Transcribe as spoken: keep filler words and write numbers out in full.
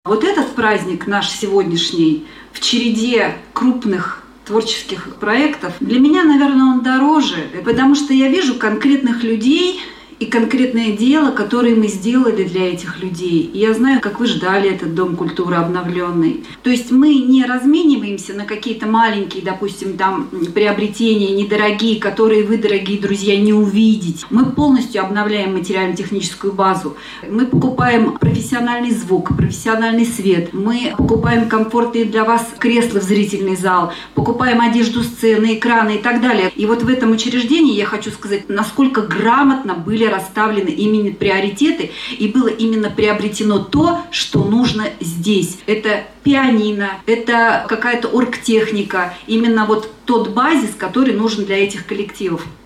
Вот этот праздник наш сегодняшний в череде крупных творческих проектов, для меня, наверное, он дороже, потому что я вижу конкретных людей и конкретное дело, которое мы сделали для этих людей. И я знаю, как вы ждали этот Дом культуры обновленный. То есть мы не размениваемся на какие-то маленькие, допустим, там приобретения недорогие, которые вы, дорогие друзья, не увидите. Мы полностью обновляем материально-техническую базу. Мы покупаем профессиональный звук, профессиональный свет. Мы покупаем комфортные для вас кресла в зрительный зал, покупаем одежду сцены, экраны и так далее. И вот в этом учреждении я хочу сказать, насколько грамотно были расставлены именно приоритеты, и было именно приобретено то, что нужно здесь. Это пианино, это какая-то оргтехника, именно вот тот базис, который нужен для этих коллективов.